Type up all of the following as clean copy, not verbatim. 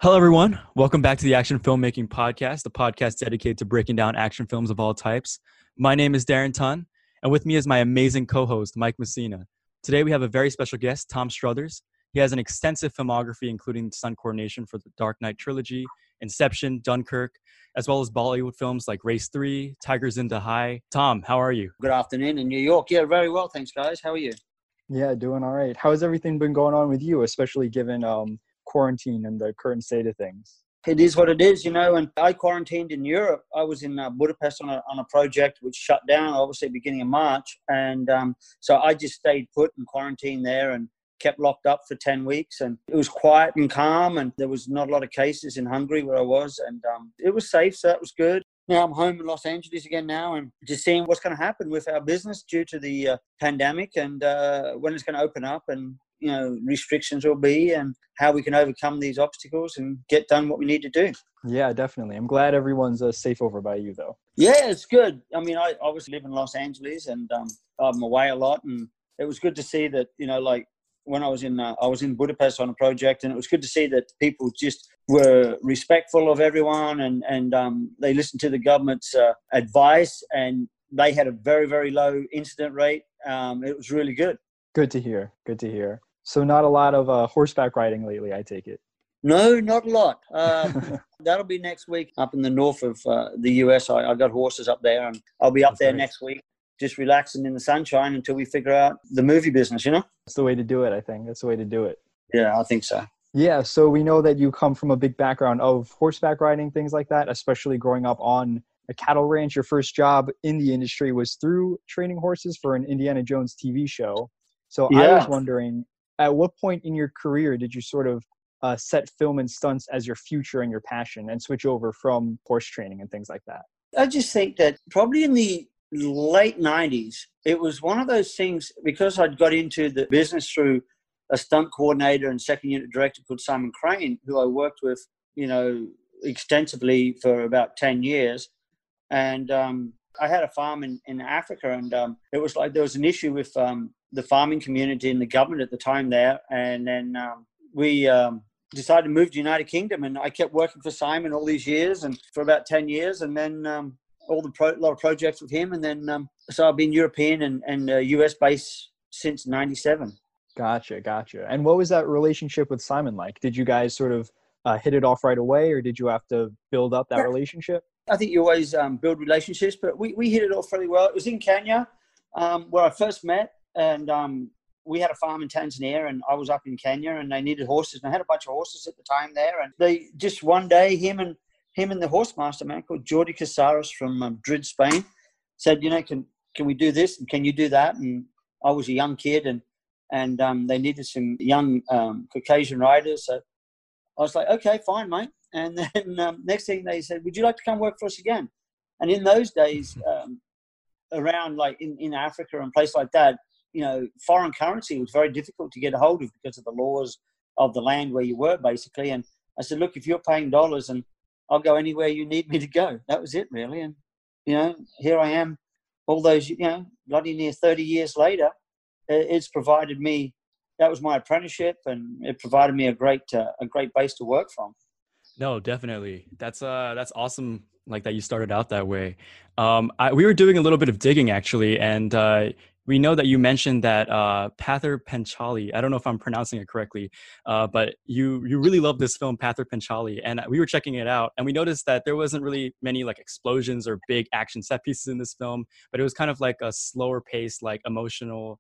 Hello, everyone. Welcome back to the Action Filmmaking Podcast, a podcast dedicated to breaking down action films of all types. My name is Darren Tunn, and with me is my amazing co-host, Mike Messina. Today, we have a very special guest, Tom Struthers. He has an extensive filmography, including stunt coordination for the Dark Knight trilogy, Inception, Dunkirk, as well as Bollywood films like Race 3, Tigers in the High. Tom, how are you? Good afternoon in New York. Yeah, very well. Thanks, guys. How are you? Yeah, doing all right. How has everything been going on with you, especially given quarantine and the current state of things? It is what it is, and I quarantined in Europe. I was in Budapest on a project which shut down, obviously, beginning of March. And so I just stayed put and quarantined there and kept locked up for 10 weeks. And it was quiet and calm, and there was not a lot of cases in Hungary where I was. And it was safe, so that was good. Now I'm home in Los Angeles again now and just seeing what's going to happen with our business due to the pandemic and when it's going to open up and, restrictions will be and how we can overcome these obstacles and get done what we need to do. Yeah, definitely. I'm glad everyone's safe over by you, though. Yeah, it's good. I mean, I obviously live in Los Angeles and I'm away a lot. And it was good to see that, when I was in Budapest on a project, and it was good to see that people just were respectful of everyone and they listened to the government's advice, and they had a very, very low incident rate. It was really good. Good to hear. Good to hear. So not a lot of horseback riding lately, I take it. No, not a lot. That'll be next week up in the north of the US. I got horses up there, and I'll be up there next week, just relaxing in the sunshine until we figure out the movie business, That's the way to do it, I think. That's the way to do it. Yeah, I think so. Yeah, so we know that you come from a big background of horseback riding, things like that, especially growing up on a cattle ranch. Your first job in the industry was through training horses for an Indiana Jones TV show. So yeah. I was wondering, at what point in your career did you sort of set film and stunts as your future and your passion and switch over from horse training and things like that? I just think that probably in the late 90s, it was one of those things, because I'd got into the business through a stunt coordinator and second unit director called Simon Crane, who I worked with, extensively for about 10 years. And I had a farm in Africa, and it was like there was an issue with the farming community and the government at the time there. And then we decided to move to the United Kingdom, and I kept working for Simon all these years and for about 10 years. And then a lot of projects with him. And then, so I've been European and US based since 97. Gotcha. And what was that relationship with Simon like? Did you guys sort of hit it off right away, or did you have to build up that relationship? I think you always build relationships, but we hit it off really well. It was in Kenya where I first met, and we had a farm in Tanzania, and I was up in Kenya, and they needed horses, and I had a bunch of horses at the time there. And they just one day, him and the horsemaster man called Jordi Casares from Madrid, Spain, said, can we do this and can you do that? And I was a young kid, and they needed some young Caucasian riders. So I was like, okay, fine, mate. And then next thing they said, would you like to come work for us again? And in those days, around like in Africa and places like that, foreign currency was very difficult to get a hold of because of the laws of the land where you were, basically. And I said, look, if you're paying dollars, and I'll go anywhere you need me to go. That was it, really. And, here I am all those, bloody near 30 years later. It's provided me, that was my apprenticeship, and it provided me a great base to work from. No, definitely. That's awesome. Like that you started out that way. We were doing a little bit of digging actually, and we know that you mentioned that Pather Panchali. I don't know if I'm pronouncing it correctly, but you really love this film, Pather Panchali, and we were checking it out, and we noticed that there wasn't really many like explosions or big action set pieces in this film, but it was kind of like a slower paced, like emotional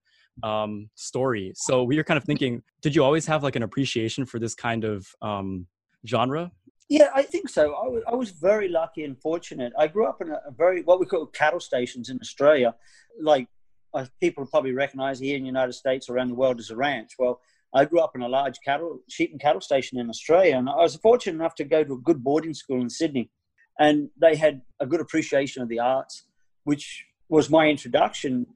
story. So we were kind of thinking, did you always have like an appreciation for this kind of genre? Yeah, I think so. I was very lucky and fortunate. I grew up in a very, what we call cattle stations in Australia. Like people probably recognize here in the United States, around the world, as a ranch. Well, I grew up in a large sheep and cattle station in Australia, and I was fortunate enough to go to a good boarding school in Sydney. And they had a good appreciation of the arts, which was my introduction,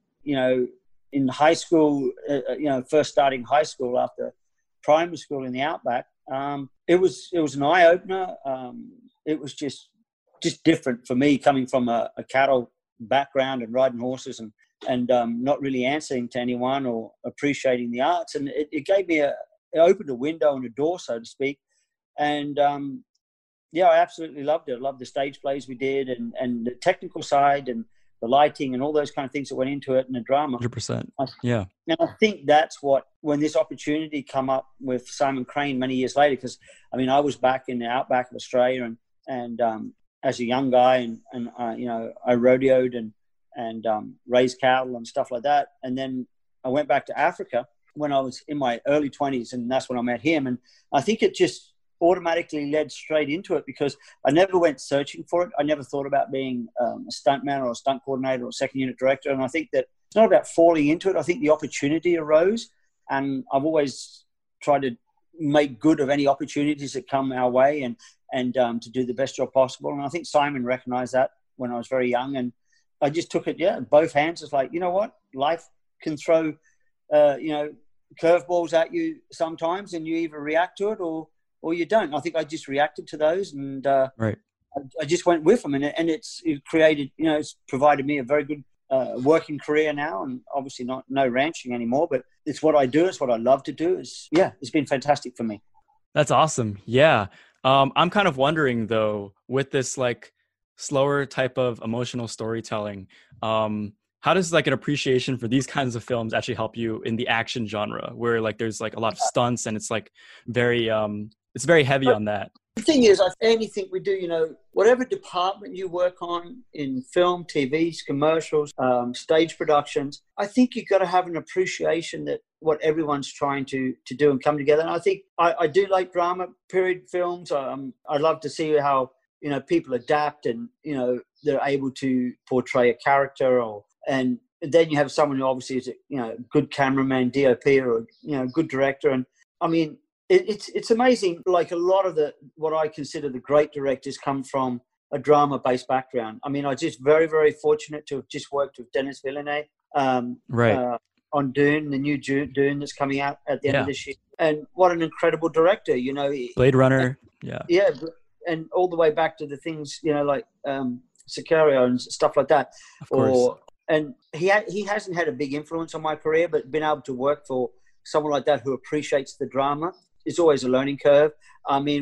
in high school, first starting high school after primary school in the outback. It was an eye opener. It was just different for me, coming from a cattle background and riding horses and not really answering to anyone or appreciating the arts. And it gave me it opened a window and a door, so to speak, And yeah, I absolutely loved it. I loved the stage plays we did, and the technical side, and the lighting, and all those kind of things that went into it, and the drama. 100%. Yeah. And I think that's what, when this opportunity come up with Simon Crane many years later, because I mean, I was back in the outback of Australia, and as a young guy, and you know, I rodeoed and raised cattle and stuff like that. And then I went back to Africa when I was in my early 20s, and that's when I met him. And I think it just automatically led straight into it, because I never went searching for it. I never thought about being a stuntman or a stunt coordinator or second unit director. And I think that it's not about falling into it. I think the opportunity arose, and I've always tried to make good of any opportunities that come our way, and to do the best job possible. And I think Simon recognized that when I was very young, and I just took it, both hands. It's like, you know what, life can throw, you know, curveballs at you sometimes, and you either react to it or you don't. I think I just reacted to those, and right. I just went with them, and it created, you know, it's provided me a very good working career now, and obviously no ranching anymore, but it's what I do. It's what I love to do. It's been fantastic for me. That's awesome. Yeah. I'm kind of wondering though, with this like slower type of emotional storytelling, how does like an appreciation for these kinds of films actually help you in the action genre, where like there's like a lot of stunts and it's like very it's very heavy on that? The thing is, anything we do, you know, whatever department you work on in film, TVs, commercials, stage productions, I think you've got to have an appreciation that what everyone's trying to do and come together. And I think I do like drama period films. I love to see how, you know, people adapt, and, you know, they're able to portray a character, and then you have someone who obviously is a, you know, good cameraman, DOP, or, you know, good director. And I mean, it's amazing. Like a lot of what I consider the great directors come from a drama-based background. I mean, I'm just very, very fortunate to have just worked with Denis Villeneuve on Dune, the new Dune that's coming out at the end of this year. And what an incredible director, you know. Blade Runner, Yeah, and all the way back to the things, you know, like Sicario and stuff like that. Of course. And he hasn't had a big influence on my career, but being able to work for someone like that who appreciates the drama is always a learning curve. I mean,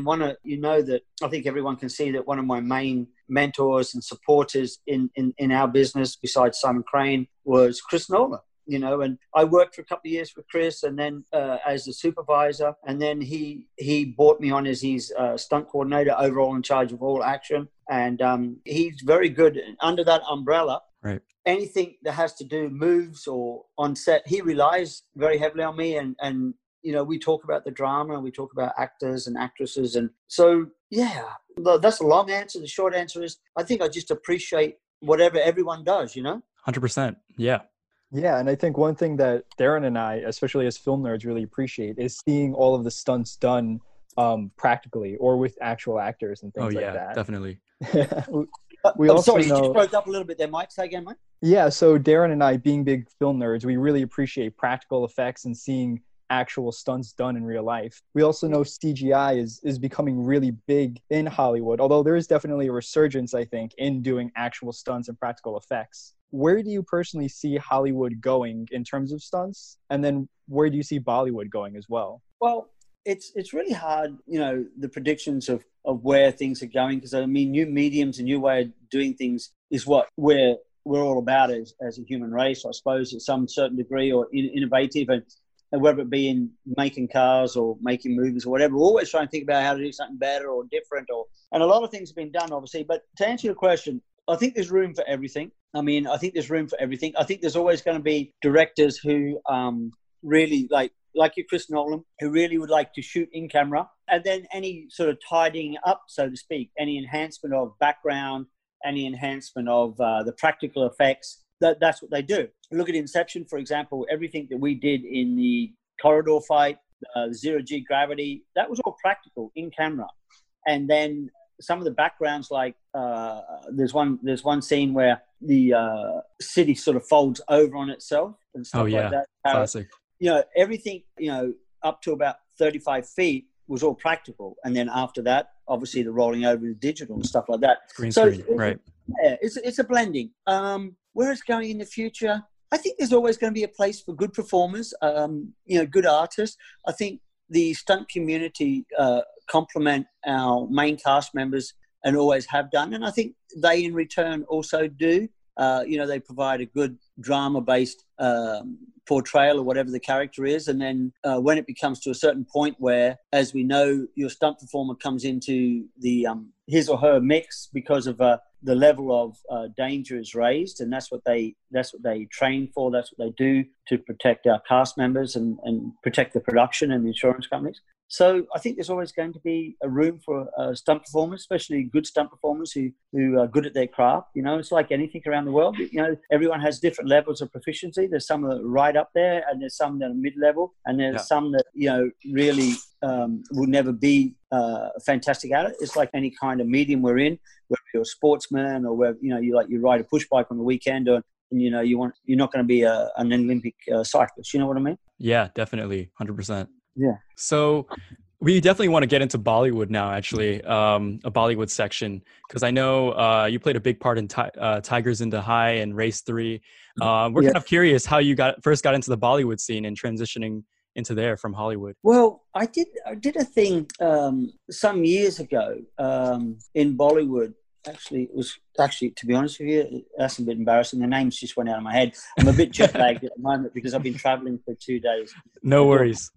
I think everyone can see that one of my main mentors and supporters in our business, besides Simon Crane, was Chris Nolan. You know, and I worked for a couple of years with Chris, and then as a supervisor, and then he brought me on as his stunt coordinator, overall in charge of all action. And he's very good under that umbrella. Right. Anything that has to do moves or on set, he relies very heavily on me. And you know, we talk about the drama, and we talk about actors and actresses. And so, yeah, that's a long answer. The short answer is, I think I just appreciate whatever everyone does, you know? 100%. Yeah. Yeah, and I think one thing that Darren and I, especially as film nerds, really appreciate is seeing all of the stunts done practically or with actual actors and things like that. Definitely. I'm sorry, you just broke up a little bit there, Mike. Say again, Mike. Yeah, so Darren and I, being big film nerds, we really appreciate practical effects and seeing actual stunts done in real life. We also know CGI is becoming really big in Hollywood, although there is definitely a resurgence, I think, in doing actual stunts and practical effects. Where do you personally see Hollywood going in terms of stunts? And then where do you see Bollywood going as well? Well, it's really hard, you know, the predictions of where things are going, because I mean, new mediums and new way of doing things is what we're all about as a human race, I suppose, at some certain degree, or innovative, and whether it be in making cars or making movies or whatever. We're always trying to think about how to do something better or different, and a lot of things have been done, obviously. But to answer your question, I think there's room for everything. I mean, I think there's room for everything. I think there's always going to be directors who really like your Chris Nolan, who really would like to shoot in camera, and then any sort of tidying up, so to speak, any enhancement of background, any enhancement of the practical effects, that's what they do. Look at Inception, for example. Everything that we did in the corridor fight, zero-G gravity, that was all practical in camera. And then some of the backgrounds, like there's one scene where the city sort of folds over on itself and stuff like that. Classic. You know, everything, you know, up to about 35 feet was all practical. And then after that, obviously the rolling over to digital and stuff like that. Green screen, right. Yeah, it's a blending. Where it's going in the future, I think there's always going to be a place for good performers, you know, good artists. I think the stunt community complement our main cast members and always have done. And I think they in return also do. They provide a good drama-based portrayal of whatever the character is. And then when it becomes to a certain point where, as we know, your stunt performer comes into the his or her mix because of the level of danger is raised, and that's what they train for. That's what they do to protect our cast members and protect the production and the insurance companies. So I think there's always going to be a room for stunt performers, especially good stunt performers who are good at their craft. It's like anything around the world. Everyone has different levels of proficiency. There's some that are right up there, and there's some that are mid-level, and there's some that really will never be fantastic at it. It's like any kind of medium we're in, whether you're a sportsman or whether you ride a push bike on the weekend, or you're not going to be an Olympic cyclist. You know what I mean? Yeah, definitely, 100%. Yeah. So we definitely want to get into Bollywood now, actually, a Bollywood section, because I know you played a big part in Tigers into High and Race 3. We're kind of curious how you first got into the Bollywood scene and transitioning into there from Hollywood. Well, I did a thing some years ago in Bollywood. It was to be honest with you, that's a bit embarrassing. The names just went out of my head. I'm a bit jet lagged at the moment because I've been traveling for 2 days. No worries.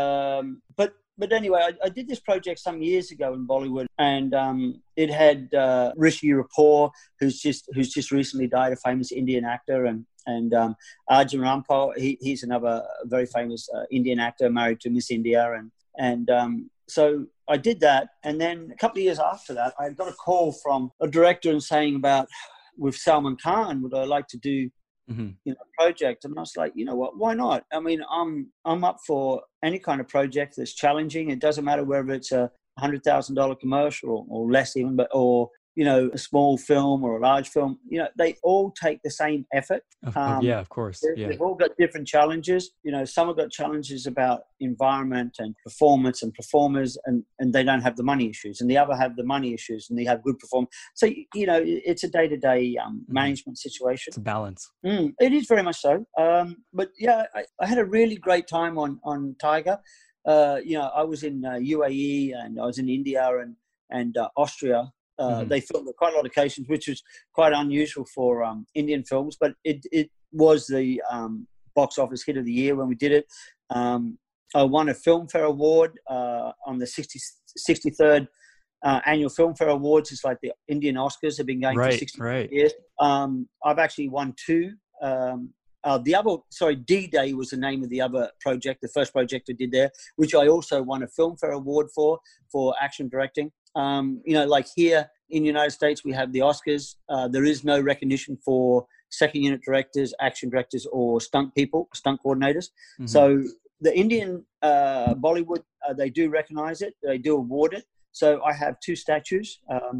But anyway, I did this project some years ago in Bollywood, and it had Rishi Kapoor, who's just recently died, a famous Indian actor, and Arjun Rampal. He's another very famous Indian actor, married to Miss India, and so I did that. And then a couple of years after that, I got a call from a director and saying about, with Salman Khan, would I like to do a project? And I was like, you know what, why not? I mean, I'm up for any kind of project that's challenging. It doesn't matter whether it's a $100,000 commercial or less even, or a small film or a large film. They all take the same effort. Yeah, of course. They've all got different challenges. Some have got challenges about environment and performance and performers, and they don't have the money issues, and the other have the money issues, and they have good performance. So it's a day-to-day management situation. It's a balance. It is very much so. But yeah, I had a really great time on Tiger. I was in UAE, and I was in India and Austria. They filmed at quite a lot of occasions, which was quite unusual for Indian films, but it was the box office hit of the year when we did it. I won a Filmfare Award on the 63rd annual Filmfare Awards. It's like the Indian Oscars have been going for 60 years. I've actually won 2. D-Day was the name of the other project, the first project I did there, which I also won a Filmfare Award for action directing. Like here in the United States, we have the Oscars. There is no recognition for second unit directors, action directors, or stunt coordinators. So the Indian Bollywood, they do recognize it. They do award it. So I have 2 statues,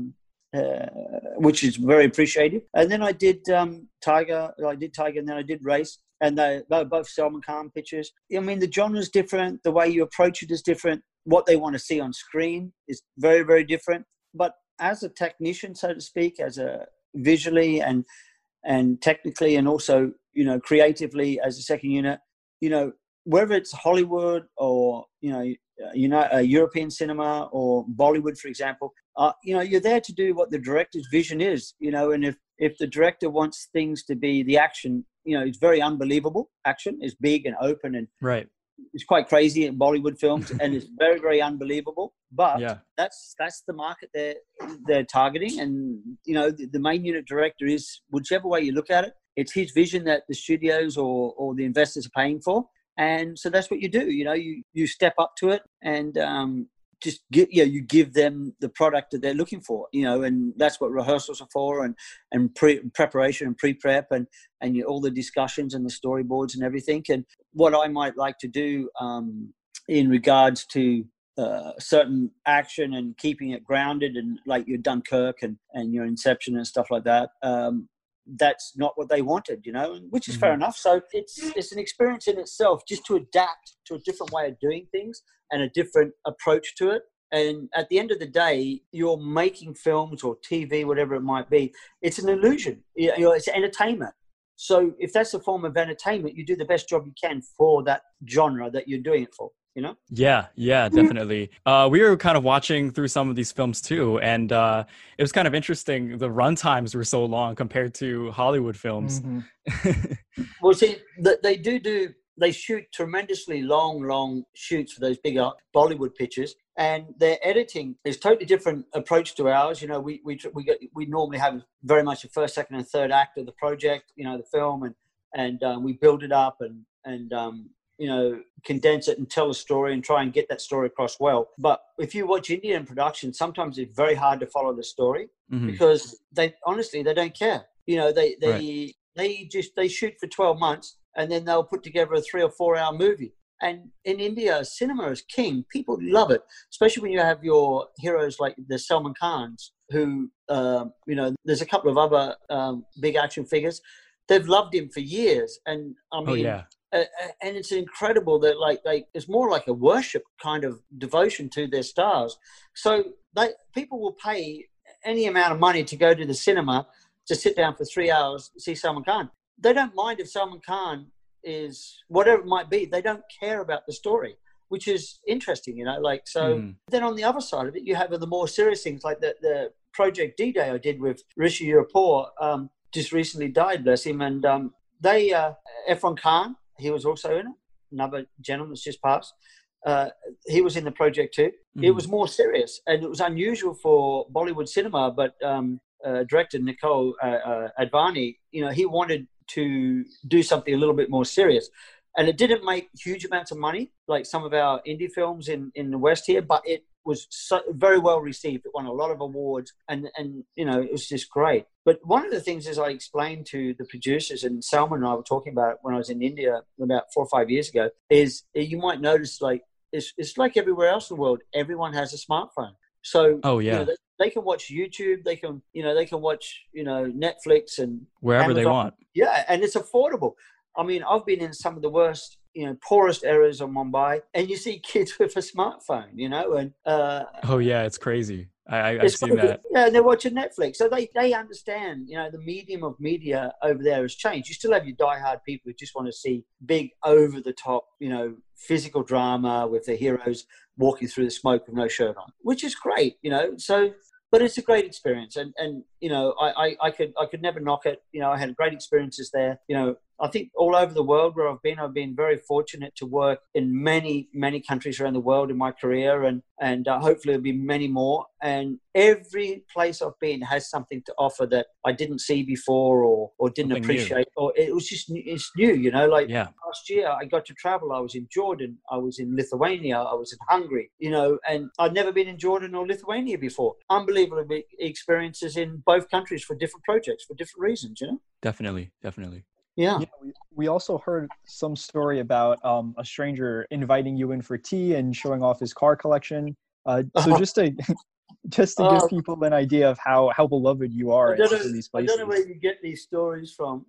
which is very appreciated. And then I did Tiger, and then I did Race. And they're both Salman Khan pictures. I mean, the genre is different. The way you approach it is different. What they want to see on screen is very, very different. But as a technician, so to speak, as a visually and technically, and also, creatively as a second unit, whether it's Hollywood or, European cinema or Bollywood, for example, you're there to do what the director's vision is, and if the director wants things to be the action, it's very unbelievable. Action is big and open, and it's quite crazy in Bollywood films, and it's very, very unbelievable. But that's the market they're targeting, and the main unit director is, whichever way you look at it, it's his vision that the studios or the investors are paying for, and so that's what you do. You step up to it and you give them the product that they're looking for, and that's what rehearsals are for, and preparation and pre-prep and all the discussions and the storyboards and everything. And what I might like to do in regards to certain action and keeping it grounded, and like your Dunkirk and your Inception and stuff like that, that's not what they wanted, which is fair enough. So it's an experience in itself, just to adapt to a different way of doing things and a different approach to it. And at the end of the day, you're making films or TV, whatever it might be. It's an illusion. It's entertainment. So if that's a form of entertainment, you do the best job you can for that genre that you're doing it for. you know? Yeah, yeah, definitely. We were kind of watching through some of these films too, and it was kind of interesting. The run times were so long compared to Hollywood films. Hmm. Well, see, they shoot tremendously long shoots for those big Bollywood pictures, and their editing is totally different approach to ours. You know, we normally have very much a first, second, and third act of the project. You know, the film, and we build it up and you know, condense it and tell a story and try and get that story across well. But if you watch Indian production, sometimes it's very hard to follow the story because they don't care. You know, they shoot for 12 months and then they'll put together a 3 or 4 hour movie. And in India, cinema is king. People love it, especially when you have your heroes like the Salman Khans, who, you know, there's a couple of other big action figures. They've loved him for years. And I mean, Oh yeah. And it's incredible that it's more like a worship kind of devotion to their stars. So people will pay any amount of money to go to the cinema to sit down for 3 hours to see Salman Khan. They don't mind if Salman Khan is whatever it might be. They don't care about the story, which is interesting, you know. Like, so then on the other side of it, you have the more serious things like the Project D-Day I did with Rishi Kapoor, just recently died, bless him. And Efron Khan, he was also in it. Another gentleman that's just passed. He was in the project too. It was more serious, and it was unusual for Bollywood cinema. But director Nicole Advani, you know, he wanted to do something a little bit more serious, and it didn't make huge amounts of money like some of our indie films in the West here. But it was very well received. It won a lot of awards, and you know, it was just great. But one of the things, as I explained to the producers, and Salman and I were talking about when I was in India about 4 or 5 years ago, is you might notice like it's like everywhere else in the world, everyone has a smartphone. So you know, they can watch YouTube, they can watch, you know, Netflix and wherever Amazon. they want. Yeah, and it's affordable. I mean, I've been in some of the worst, you know, poorest areas of Mumbai, and you see kids with a smartphone, you know, and oh yeah, it's crazy. I've seen that. Yeah, and they're watching Netflix, so they understand, you know, the medium of media over there has changed. You still have your diehard people who just want to see big, over the top, you know, physical drama with the heroes walking through the smoke with no shirt on, which is great, you know. So, but it's a great experience, and you know, I could never knock it. You know, I had great experiences there. You know, I think all over the world where I've been very fortunate to work in many countries around the world in my career, and hopefully there'll be many more. And every place I've been has something to offer that I didn't see before or didn't Something appreciate, or it's new. You know, like Yeah. last year I got to travel. I was in Jordan, I was in Lithuania, I was in Hungary. You know, and I'd never been in Jordan or Lithuania before. Unbelievable experiences in both countries for different projects for different reasons. You know. Definitely. Yeah. We also heard some story about a stranger inviting you in for tea and showing off his car collection. So just to give people an idea of how beloved you are in these places. I don't know where you get these stories from.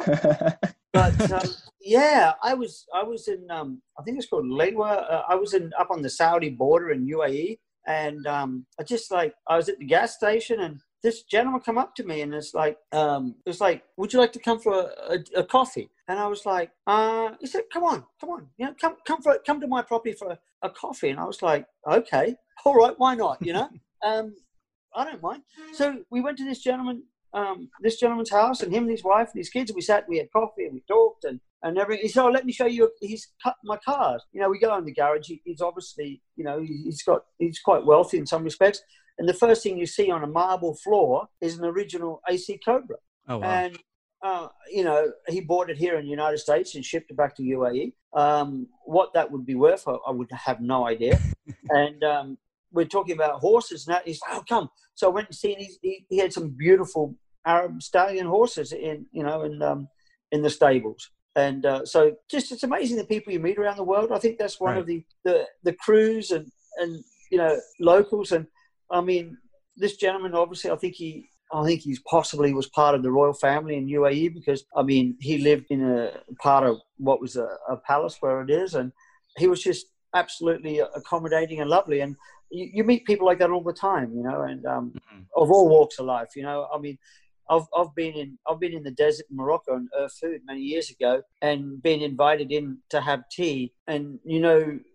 But yeah, I was in I think it's called Lewa. I was up on the Saudi border in UAE, and I was at the gas station, and this gentleman come up to me, and it's like, would you like to come for a coffee? And I was like, he said, come on, you know, come to my property for a coffee. And I was like, okay, all right, why not? You know, I don't mind. So we went to this gentleman's house, and him and his wife and his kids. We sat, we had coffee, and we talked, and everything. He said, "Oh, let me show you." He's cut my cars. You know, we go in the garage. He's obviously, you know, he's quite wealthy in some respects. And the first thing you see on a marble floor is an original AC Cobra. Oh wow. And you know, he bought it here in the United States and shipped it back to UAE. What that would be worth, I would have no idea. And we're talking about horses now. He's like, "Oh, come." So I went and seen. He had some beautiful Arab stallion horses in the stables. And so just it's amazing the people you meet around the world. I think that's one of the crews and you know, locals. And I mean, this gentleman, obviously, I think he's possibly was part of the royal family in UAE, because I mean, he lived in a part of what was a palace where it is, and he was just absolutely accommodating and lovely. And you meet people like that all the time, you know, and of all walks of life, you know. I mean, I've been in the desert in Morocco and Food many years ago, and been invited in to have tea. And you know,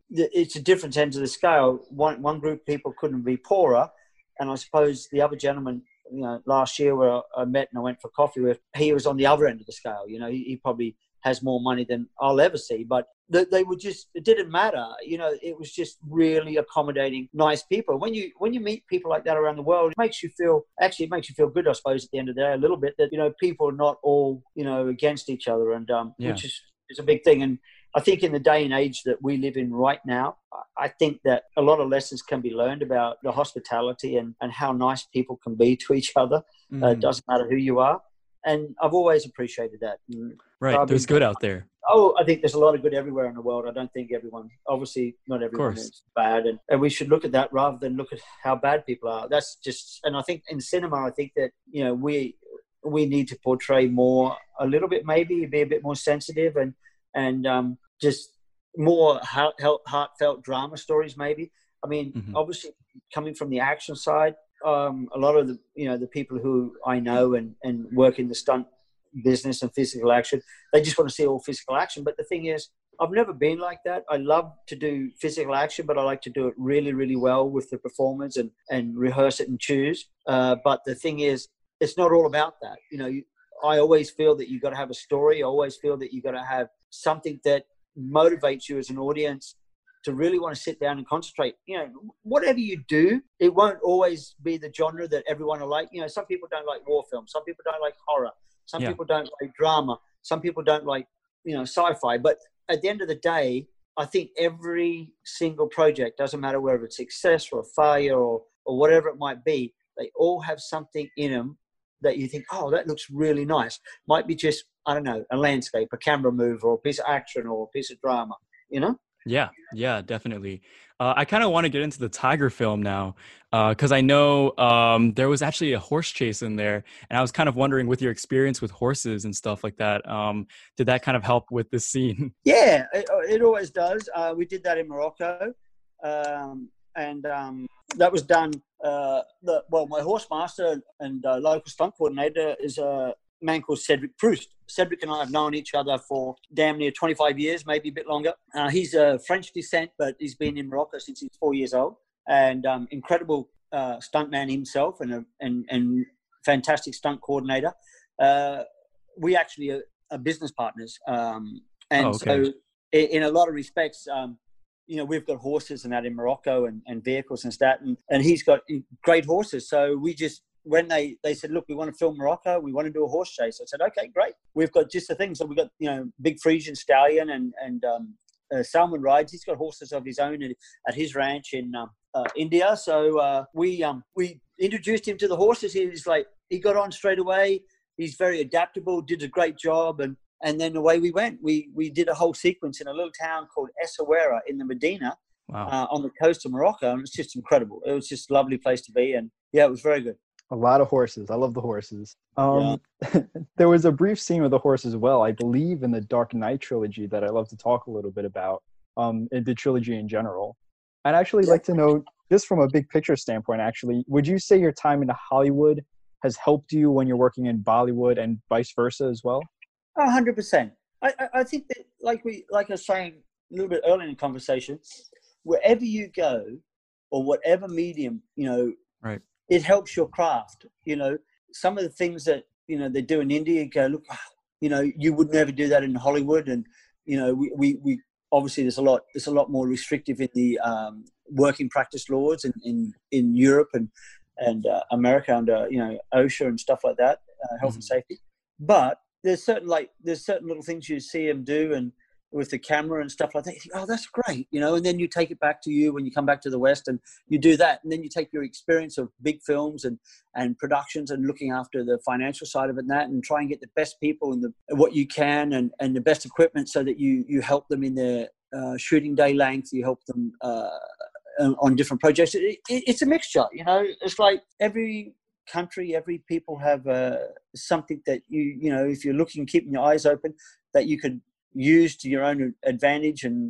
it's a different end of the scale. One group of people couldn't be poorer, and I suppose the other gentleman, last year where I met and I went for coffee with, he was on the other end of the scale. He probably has more money than I'll ever see, but they were just, it didn't matter. It was just really accommodating, nice people. When you meet people like that around the world, it makes you feel good, I suppose, at the end of the day, a little bit, that, people are not all, against each other, and which is a big thing. And I think in the day and age that we live in right now, I think that a lot of lessons can be learned about the hospitality and how nice people can be to each other. It doesn't matter who you are. And I've always appreciated that. Right. There's good out there. Oh, I think there's a lot of good everywhere in the world. I don't think obviously not everyone is bad. And we should look at that rather than look at how bad people are. That's just, and I think in cinema, I think that, we need to portray more, a little bit, maybe be a bit more sensitive and just more heartfelt drama stories, maybe. I mean, obviously coming from the action side, a lot of the people who I know and work in the stunt business and physical action, they just want to see all physical action. But the thing is, I've never been like that. I love to do physical action, but I like to do it really, really well with the performance and rehearse it and choose. But the thing is, it's not all about that. I always feel that you've got to have a story. I always feel that you've got to have something that motivates you as an audience to really want to sit down and concentrate. Whatever you do, it won't always be the genre that everyone will like. Some people don't like war films. Some people don't like horror. Some people don't like drama. Some people don't like, sci-fi. But at the end of the day, I think every single project, doesn't matter whether it's success or a failure or whatever it might be, they all have something in them that you think, oh, that looks really nice. Might be just, I don't know, a landscape, a camera move, or a piece of action, or a piece of drama, Yeah, definitely. I kind of want to get into the tiger film now, because I know there was actually a horse chase in there, and I was kind of wondering, with your experience with horses and stuff like that, did that kind of help with this scene? Yeah, it always does. We did that in Morocco, and that was done. My horse master and local stunt coordinator is a man called Cedric Proust. Cedric and I have known each other for damn near 25 years, maybe a bit longer. He's a French descent, but he's been in Morocco since he's 4 years old, and incredible stuntman himself, and fantastic stunt coordinator. We actually are business partners, so in a lot of respects, we've got horses and that in Morocco and vehicles and that, and he's got great horses. So we just, when they said, look, we want to film Morocco, we want to do a horse chase, I said, okay, great. We've got just the thing. So we've got, big Frisian stallion and Salman rides. He's got horses of his own at his ranch in India. So we introduced him to the horses. He got on straight away. He's very adaptable, did a great job. And then away we went. We did a whole sequence in a little town called Essaouira in the Medina. Wow. On the coast of Morocco. And it's just incredible. It was just a lovely place to be. And yeah, it was very good. A lot of horses. I love the horses. There was a brief scene with the horse as well, I believe, in the Dark Knight trilogy that I'd love to talk a little bit about, in the trilogy in general. I'd actually like to know, just from a big picture standpoint, actually, would you say your time in Hollywood has helped you when you're working in Bollywood and vice versa as well? 100%. I think that, like I was saying a little bit earlier in the conversation, wherever you go or whatever medium, right, it helps your craft. Some of the things that, they do in India, you go, look, you would never do that in Hollywood. And, we obviously there's a lot more restrictive in the working practice laws in Europe and America under, OSHA and stuff like that, health and safety. But there's certain little things you see them do, and with the camera and stuff like that, you think, oh, that's great, and then you take it back to you when you come back to the West and you do that. And then you take your experience of big films and productions and looking after the financial side of it and try and get the best people and what you can and the best equipment so that you help them in their shooting day length, you help them on different projects. It's a mixture, it's like every country, every people have something that if you're looking, keeping your eyes open, that you could use to your own advantage and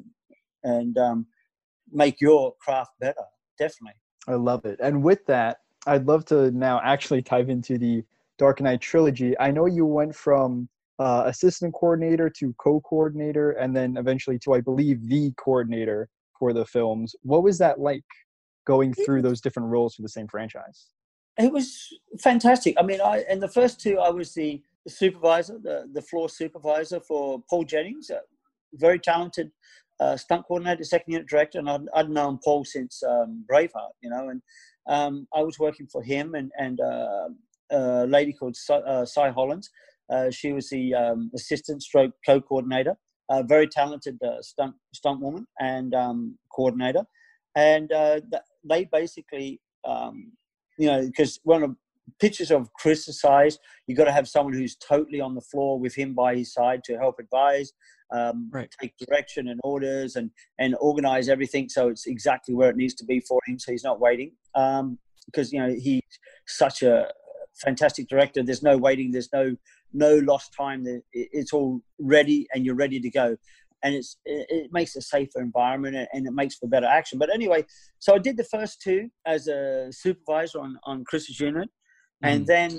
make your craft better. Definitely. I love it. And with that, I'd love to now actually dive into the Dark Knight trilogy. I know you went from assistant coordinator to co-coordinator and then eventually to, I believe, the coordinator for the films. What was that like going through those different roles for the same franchise? It was fantastic. I mean, in the first two, I was the supervisor, the floor supervisor for Paul Jennings, a very talented stunt coordinator, second unit director, and I'd known Paul since Braveheart, you know, and I was working for him and a lady called Cy Hollins. She was the assistant stroke co-coordinator, very talented stunt woman and coordinator. And they basically, you know, because one of pictures of Chris's size, you got to have someone who's totally on the floor with him by his side to help advise, take direction and orders and organize everything so it's exactly where it needs to be for him, so he's not waiting. Because, you know, he's such a fantastic director. There's no waiting. There's no lost time. It's all ready and you're ready to go. And it makes a safer environment and it makes for better action. But anyway, so I did the first two as a supervisor on Chris's unit. And then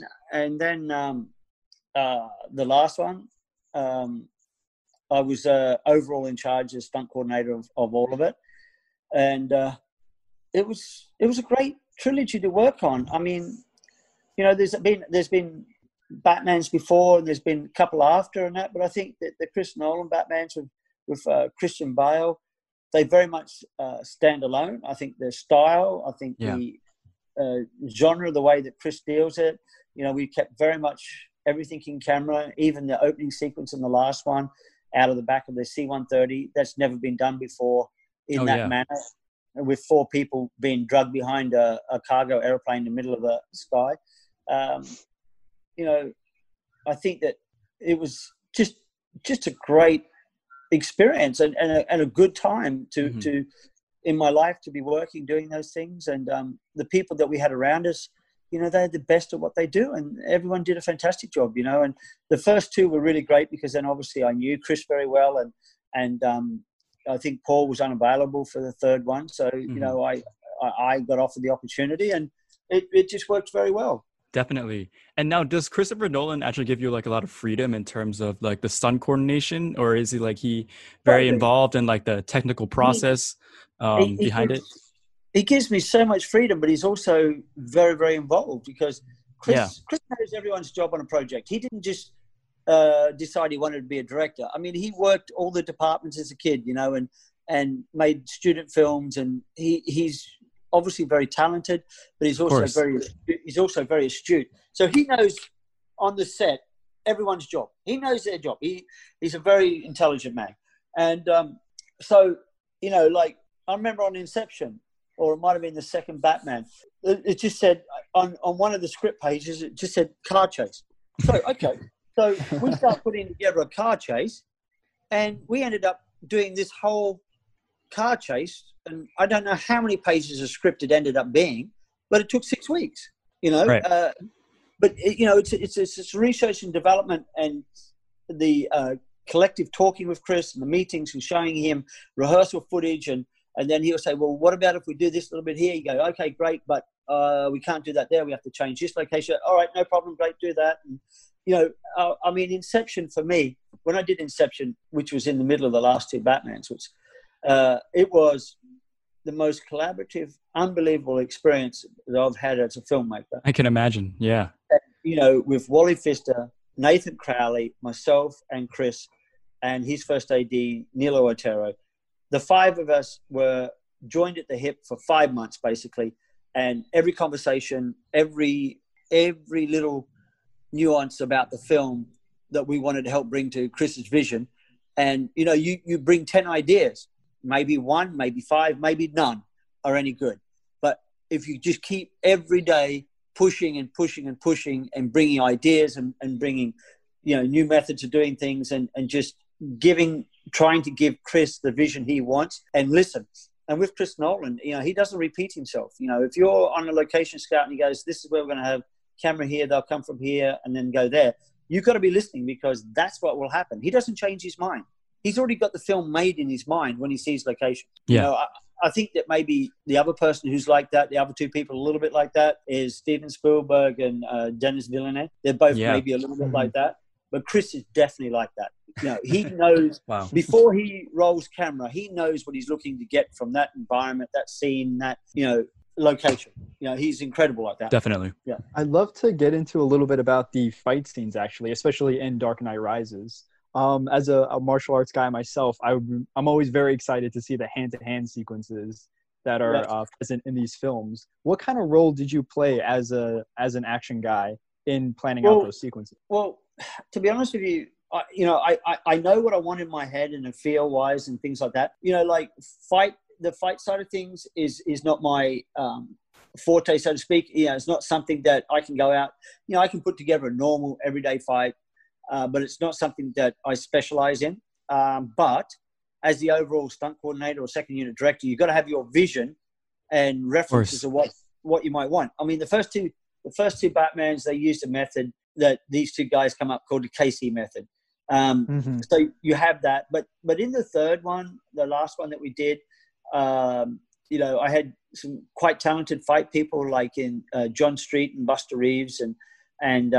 the last one, I was overall in charge as stunt coordinator of all of it. And it was a great trilogy to work on. I mean, you know, there's been Batmans before and there's been a couple after and that, but I think that the Chris Nolan Batmans with Christian Bale, they very much stand alone. I think their style, I think the genre, the way that Chris deals it, you know, we kept very much everything in camera, even the opening sequence in the last one, out of the back of the C-130. That's never been done before in that manner, with 4 people being dragged behind a cargo airplane in the middle of the sky. You know, I think that it was just a great experience and a good time to in my life to be working, doing those things. And the people that we had around us, you know, they're the best at what they do, and everyone did a fantastic job, you know. And the first two were really great because then obviously I knew Chris very well, and I think Paul was unavailable for the third one. So, you know, I got offered the opportunity and it just worked very well. Definitely. And now, does Christopher Nolan actually give you like a lot of freedom in terms of like the stunt coordination, or is he like very involved in like the technical process behind it? He gives me so much freedom, but he's also very, very involved because Chris knows everyone's job on a project. He didn't just decide he wanted to be a director. I mean, he worked all the departments as a kid, you know, and made student films, and he's obviously very talented, but he's also very astute. So he knows on the set everyone's job. He knows their job. He's a very intelligent man. And so, you know, like I remember on Inception, or it might have been the second Batman, it just said on one of the script pages, it just said car chase. So, okay. So we start putting together a car chase, and we ended up doing this whole car chase, and I don't know how many pages of script it ended up being, but it took 6 weeks, you know. Right. But you know, it's research and development, and the collective talking with Chris and the meetings and showing him rehearsal footage, and then he'll say, well, what about if we do this a little bit here? You go, okay, great, but we can't do that there. We have to change this location. All right, no problem, great, do that. And, you know, I mean, Inception for me, when I did Inception, which was in the middle of the last two Batmans, which it was the most collaborative, unbelievable experience that I've had as a filmmaker. I can imagine, yeah. You know, with Wally Pfister, Nathan Crowley, myself, and Chris, and his first AD, Nilo Otero. The 5 of us were joined at the hip for 5 months, basically, and every conversation, every little nuance about the film that we wanted to help bring to Chris's vision. And, you know, you bring 10 ideas, maybe 1, maybe 5, maybe none are any good. But if you just keep every day pushing and pushing and pushing and bringing ideas and bringing, you know, new methods of doing things and just trying to give Chris the vision he wants and listen. And with Chris Nolan, you know, he doesn't repeat himself. You know, if you're on a location scout and he goes, this is where we're going to have camera here, they'll come from here and then go there. You've got to be listening because that's what will happen. He doesn't change his mind. He's already got the film made in his mind when he sees location. Yeah. You know, I think that maybe the other person who's like that, the other two people a little bit like that, is Steven Spielberg and Denis Villeneuve. They're both maybe a little bit like that. But Chris is definitely like that You know, he knows Wow. before he rolls camera, he knows what he's looking to get from that environment, that scene, that, you know, location. You know, he's incredible like that. Definitely. Yeah. I'd love to get into a little bit about the fight scenes, actually, especially in Dark Knight Rises. As a martial arts guy myself, I'm always very excited to see the hand-to-hand sequences that are present in these films. What kind of role did you play as an action guy in planning out those sequences? Well, to be honest with you, I know what I want in my head and feel wise and things like that. You know, like the fight side of things is not my forte, so to speak. You know, it's not something that I can go out. You know, I can put together a normal everyday fight, but it's not something that I specialize in. But as the overall stunt coordinator or second unit director, you've got to have your vision and references of what you might want. I mean, the first two Batmans, they used a method that these two guys come up called the KC method. So you have that, but in the third one, the last one that we did, you know, I had some quite talented fight people like in John Street and Buster Reeves, and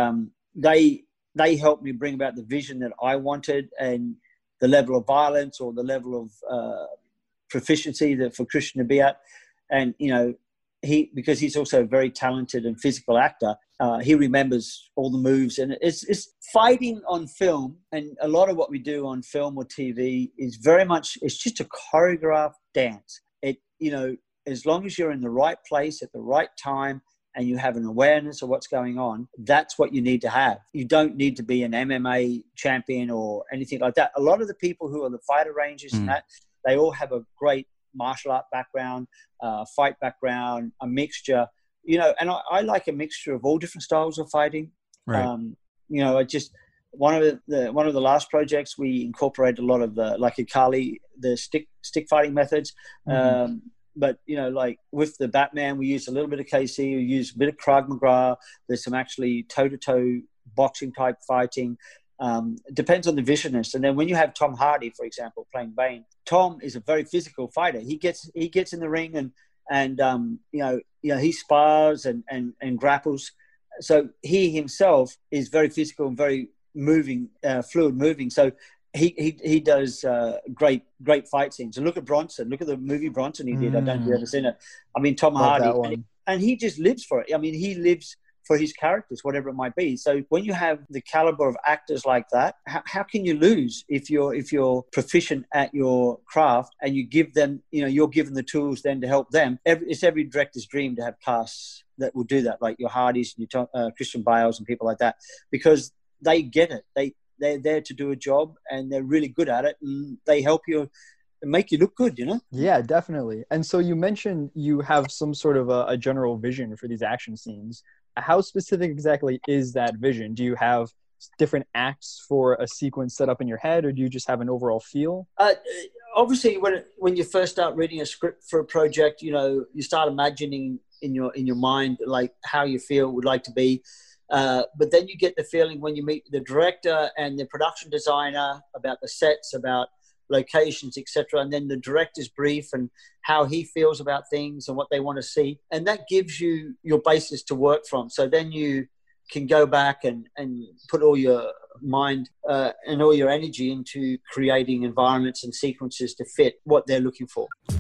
they helped me bring about the vision that I wanted and the level of violence or the level of proficiency that for Christian to be at. And, you know, because he's also a very talented and physical actor, he remembers all the moves. And it's fighting on film, and a lot of what we do on film or TV is very much, it's just a choreographed dance. You know, as long as you're in the right place at the right time and you have an awareness of what's going on, that's what you need to have. You don't need to be an MMA champion or anything like that. A lot of the people who are the fighter rangers and that, they all have a great martial art background, fight background, a mixture, you know, and I like a mixture of all different styles of fighting. Right. You know, one of the last projects, we incorporated a lot of like Akali, the stick fighting methods. But, you know, like with the Batman, we used a little bit of KC, we used a bit of Krav Maga. There's some actually toe-to-toe boxing type fighting. It depends on the visionness. And then when you have Tom Hardy, for example, playing Bane, Tom is a very physical fighter. He gets in the ring and you know, he spars and grapples. So he himself is very physical and very fluid moving. So he does great fight scenes. And look at Bronson. Look at the movie Bronson he did. I don't know if you've ever seen it. I mean, Tom Hardy, and he just lives for it. I mean, he lives for his characters, whatever it might be. So when you have the caliber of actors like that, how can you lose if you're proficient at your craft and you give them, you know, you're given the tools then to help them. It's every director's dream to have casts that will do that, like your Hardys, your Christian Bales and people like that, because they get it. They're there to do a job and they're really good at it, and they help you and make you look good, you know? Yeah, definitely. And so you mentioned you have some sort of a general vision for these action scenes. How specific exactly is that vision? Do you have different acts for a sequence set up in your head, or do you just have an overall feel? Obviously, when you first start reading a script for a project, you know, you start imagining in your mind like how you feel would like to be. But then you get the feeling when you meet the director and the production designer about the sets, about locations, etc., and then the director's brief and how he feels about things and what they want to see, and that gives you your basis to work from. So then you can go back and put all your mind and all your energy into creating environments and sequences to fit what they're looking for.